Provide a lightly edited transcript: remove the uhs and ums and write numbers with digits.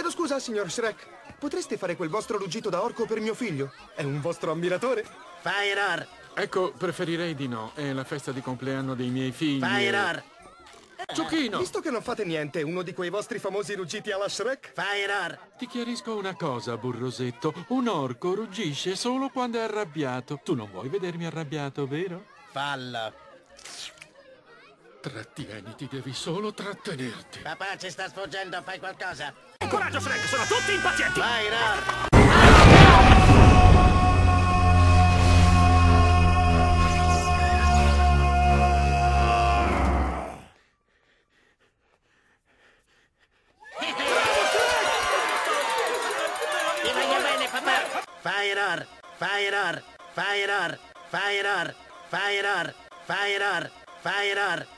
Chiedo scusa, signor Shrek. Potreste fare quel vostro ruggito da orco per mio figlio? È un vostro ammiratore. Fai Roar! Ecco, preferirei di no. È la festa di compleanno dei miei figli. Fai Roar! Ciuchino! Visto che non fate niente, uno di quei vostri famosi ruggiti alla Shrek? Fai Roar! Ti chiarisco una cosa, burrosetto. Un orco ruggisce solo quando è arrabbiato. Tu non vuoi vedermi arrabbiato, vero? Fallo! Trattieniti, devi solo trattenerti. Papà ci sta sfuggendo, fai qualcosa! Coraggio, Shrek, sono tutti impazienti! Fai Roar! Ti voglio bene, papà! Fai Roar! Fai Roar! Fai Roar! Fai Roar! Fai Roar! Fai Roar! Fai Roar!